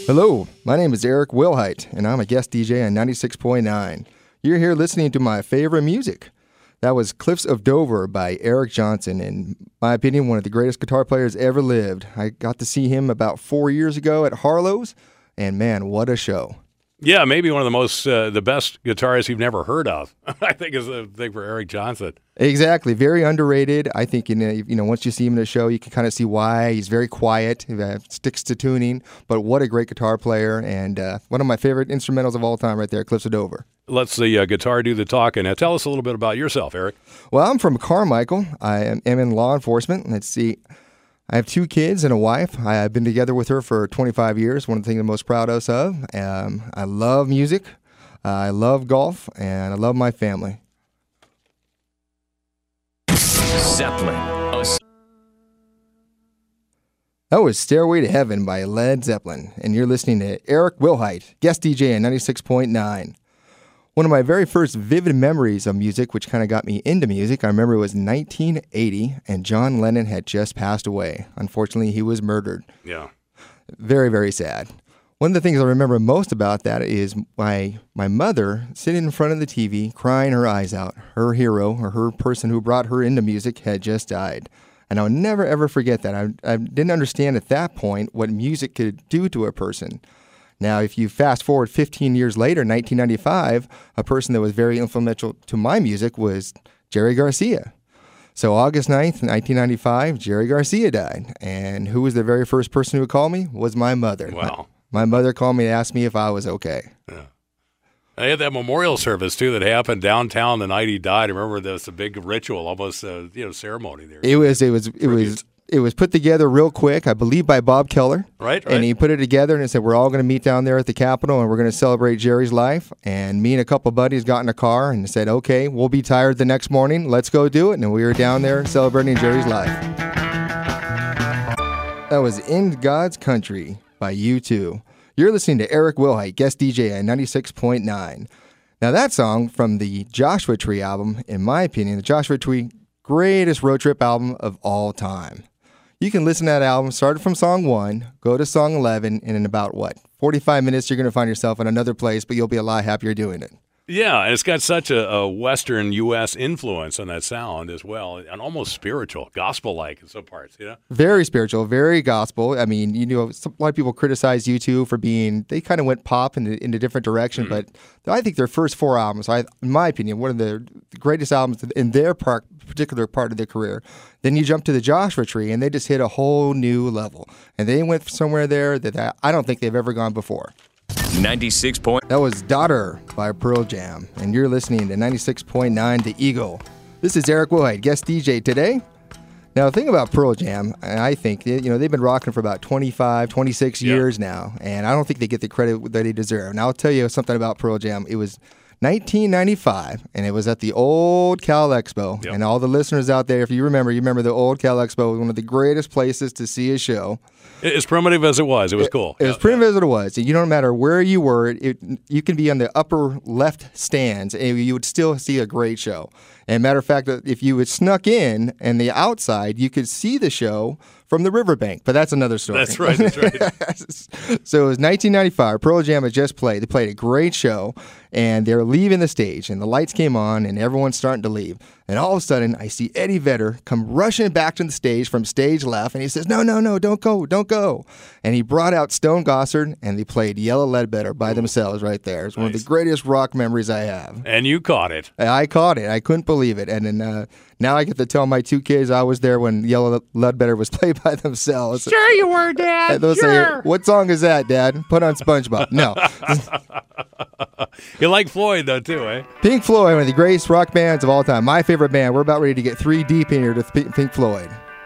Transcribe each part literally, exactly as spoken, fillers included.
Hello, my name is Eric Wilhite, and I'm a guest D J on ninety-six point nine. You're here listening to my favorite music. That was Cliffs of Dover by Eric Johnson, in my opinion, one of the greatest guitar players ever lived. I got to see him about four years ago at Harlow's, and man, what a show. Yeah, maybe one of the most, uh, the best guitarists you've never heard of, I think is the thing for Eric Johnson. Exactly. Very underrated. I think, you know, you know, once you see him in a show, you can kind of see why. He's very quiet, he uh, sticks to tuning, but what a great guitar player, and uh, one of my favorite instrumentals of all time right there, Cliffs of Dover. Let's the uh, guitar do the talking. Now, tell us a little bit about yourself, Eric. Well, I'm from Carmichael. I am, am in law enforcement. Let's see. I have two kids and a wife. I've been together with her for twenty-five years, one of the things I'm most proud of. Um, I love music, uh, I love golf, and I love my family. Zeppelin. That was Stairway to Heaven by Led Zeppelin, and you're listening to Eric Wilhite, guest D J on ninety-six point nine. One of my very first vivid memories of music, which kind of got me into music, I remember it was nineteen eighty, and John Lennon had just passed away. Unfortunately, he was murdered. Yeah. Very, very sad. One of the things I remember most about that is my my mother sitting in front of the T V, crying her eyes out. Her hero, or her person who brought her into music, had just died. And I'll never, ever forget that. I, I didn't understand at that point what music could do to a person. Now, if you fast forward fifteen years later, nineteen ninety-five, a person that was very influential to my music was Jerry Garcia. So August ninth, nineteen ninety-five, Jerry Garcia died. And who was the very first person who would call me? Was my mother. Wow. My, my mother called me to ask me if I was okay. Yeah. They had that memorial service, too, that happened downtown the night he died. I remember there was a big ritual, almost a you know, ceremony there. It was, it was, it was... It was put together real quick, I believe, by Bob Keller. Right, right. And he put it together and he said, we're all going to meet down there at the Capitol and we're going to celebrate Jerry's life. And me and a couple of buddies got in a car and said, okay, we'll be tired the next morning. Let's go do it. And we were down there celebrating Jerry's life. That was In God's Country by U two. You're listening to Eric Wilhite, guest D J on ninety-six point nine. Now that song from the Joshua Tree album, in my opinion, the Joshua Tree, greatest road trip album of all time. You can listen to that album, start from song one, go to song eleven, and in about, what, forty-five minutes, you're going to find yourself in another place, but you'll be a lot happier doing it. Yeah, and it's got such a, a Western U S influence on that sound as well, and almost spiritual, gospel-like in some parts, you know? Very spiritual, very gospel. I mean, you know, some, a lot of people criticize U two for being, they kind of went pop in, in a different direction, mm-hmm. but I think their first four albums, I, in my opinion, one of the greatest albums in their part, particular part of their career. Then you jump to the Joshua Tree, and they just hit a whole new level. And they went somewhere there that I don't think they've ever gone before. ninety-six point. That was Daughter by Pearl Jam, and you're listening to ninety-six point nine The Eagle. This is Eric Wilhite, guest D J today. Now, the thing about Pearl Jam, I think, you know, they've been rocking for about twenty-five, twenty-six yeah. years now, and I don't think they get the credit that they deserve. And I'll tell you something about Pearl Jam. It was nineteen ninety-five, and it was at the old Cal Expo. Yep. And all the listeners out there, if you remember, you remember the old Cal Expo was one of the greatest places to see a show. As primitive as it was, it was cool. It, it was primitive as it was. You don't matter where you were, it, you can be on the upper left stands, and you would still see a great show. And matter of fact, if you had snuck in and the outside, you could see the show from the riverbank. But that's another story. That's right. That's right. So it was nineteen ninety-five. Pearl Jam had just played. They played a great show, and they were leaving the stage, and the lights came on, and everyone's starting to leave. And all of a sudden, I see Eddie Vedder come rushing back to the stage from stage left, and he says, no, no, no, don't go, don't go. And he brought out Stone Gossard, and they played Yellow Ledbetter by themselves right there. It's nice. One of the greatest rock memories I have. And you caught it. I caught it. I couldn't believe it. And then uh, now I get to tell my two kids I was there when Yellow Ledbetter was played by themselves. Sure you were, Dad. And they'll sure. say, what song is that, Dad? Put on SpongeBob. No. You like Floyd, though, too, eh? Pink Floyd, one of the greatest rock bands of all time. My favorite band. We're about ready to get three deep in here to Pink Floyd.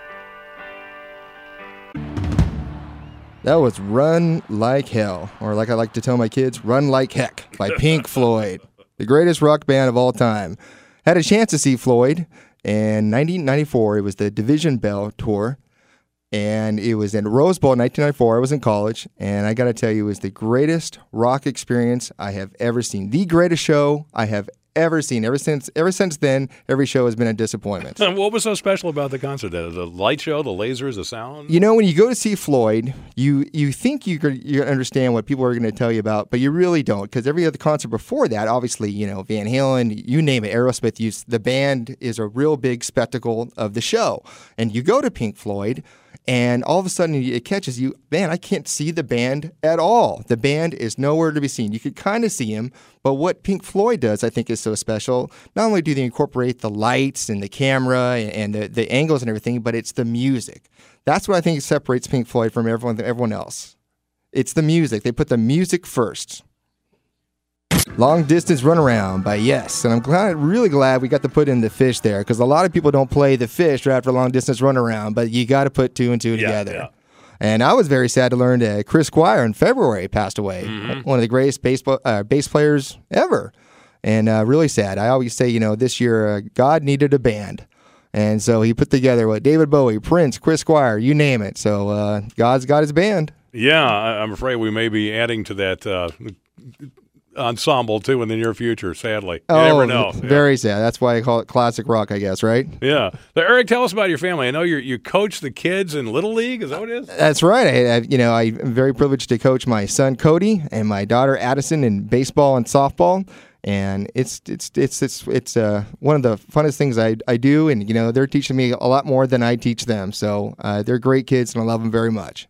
That was Run Like Hell, or like I like to tell my kids, Run Like Heck by Pink Floyd. The greatest rock band of all time. Had a chance to see Floyd in nineteen ninety-four. It was the Division Bell tour. And it was in Rose Bowl in nineteen ninety-four. I was in college, and I got to tell you, it was the greatest rock experience I have ever seen. The greatest show I have ever seen. Ever since ever since then, every show has been a disappointment. What was so special about the concert? The, the light show, the lasers, the sound? You know, when you go to see Floyd, you you think you could you understand what people are going to tell you about, but you really don't, because every other concert before that, obviously, you know, Van Halen, you name it, Aerosmith, you, the band is a real big spectacle of the show. And you go to Pink Floyd, and all of a sudden it catches you, man, I can't see the band at all. The band is nowhere to be seen. You could kind of see him, but what Pink Floyd does, I think, is so special. Not only do they incorporate the lights and the camera and the, the angles and everything, but it's the music. That's what I think separates Pink Floyd from everyone, everyone else. It's the music. They put the music first. Long Distance Runaround by Yes. And I'm glad, really glad we got to put in the Fish there, because a lot of people don't play the Fish right after Long Distance Runaround, but you got to put two and two Yeah, together. yeah. And I was very sad to learn that Chris Squire in February passed away, Mm-hmm. one of the greatest baseball, uh, bass players ever. And uh, really sad. I always say, you know, this year uh, God needed a band. And so he put together what David Bowie, Prince, Chris Squire, you name it. So uh, God's got his band. Yeah, I- I'm afraid we may be adding to that uh, ensemble, too, in the near future, sadly. You never know. Yeah. Very sad. That's why I call it classic rock, I guess, right? Yeah. So, Eric, tell us about your family. I know you you coach the kids in Little League. Is that what it is? That's right. I, I, you know, I'm very privileged to coach my son Cody and my daughter Addison in baseball and softball, and it's it's it's it's it's uh, one of the funnest things I I do. And you know, they're teaching me a lot more than I teach them. So uh, they're great kids, and I love them very much.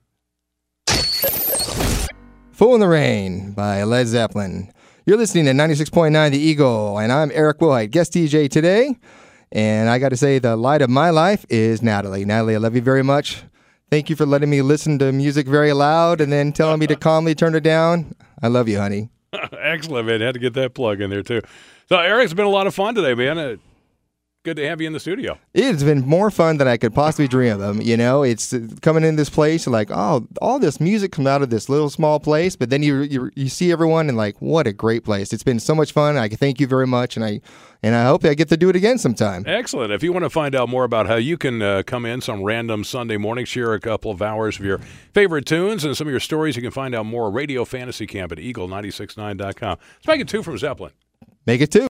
Fool in the Rain by Led Zeppelin. You're listening to ninety-six point nine The Eagle, and I'm Eric Wilhite, guest D J today. And I got to say, the light of my life is Natalie. Natalie, I love you very much. Thank you for letting me listen to music very loud and then telling me to calmly turn it down. I love you, honey. Excellent, man. Had to get that plug in there, too. So, Eric, it's been a lot of fun today, man. Uh, good to have you in the studio. It's been more fun than I could possibly dream of. You know, it's uh, coming in this place, like, oh, all this music comes out of this little small place, but then you you, you see everyone and like, what a great place. It's been so much fun. I thank you very much, and I and I hope I get to do it again sometime. Excellent. If you want to find out more about how you can uh, come in some random Sunday morning, share a couple of hours of your favorite tunes and some of your stories, you can find out more at Radio Fantasy Camp at eagle nine six nine dot com. Let's make it two from Zeppelin. Make it two.